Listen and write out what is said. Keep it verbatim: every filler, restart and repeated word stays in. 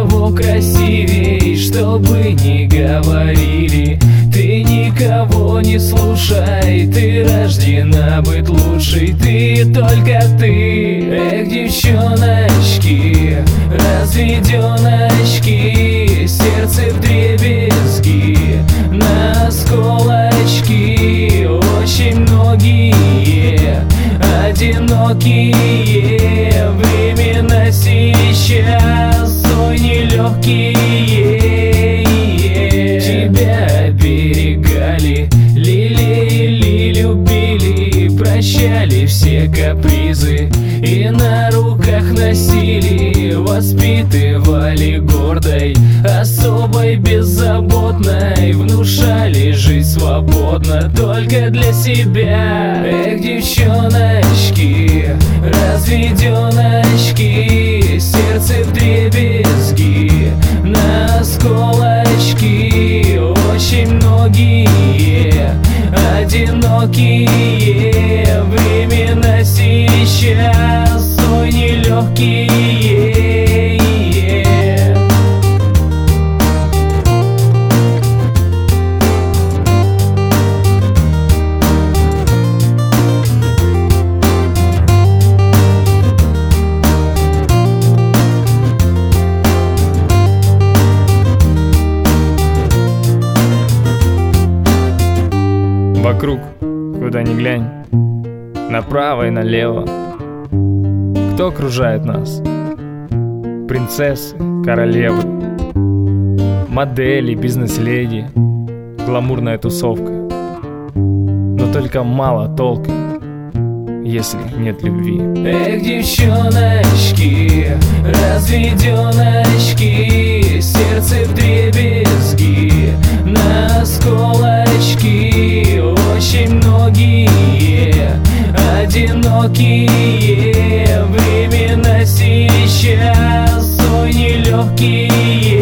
никого красивей, что бы ни говорили. Ты никого не слушай, ты рождена быть лучшей, ты только ты. Эх, девчоночки, разведеночки, сердце вдребезги, на осколочки. Очень многие одинокие времена сейчас, ой, нелегкие. Тебя оберегали, лелеяли, любили, прощали все капризы и на руках носили, воспитывали гордой, особой, беззаботной, внушали жить свободно только для себя. Эх, девчоночки, разведеночки, сердце вдребезги, на осколочки. Очень многие одинокие времена сейчас, ой, нелегкие. Вокруг, куда ни глянь, направо и налево, кто окружает нас? Принцессы, королевы, модели, бизнес-леди, гламурная тусовка. Но только мало толка, если нет любви. Эх, девчоночки, разведеночки, сердце вдребезги, на осколочки. Очень многие одинокие времена сейчас, ой, нелегкие.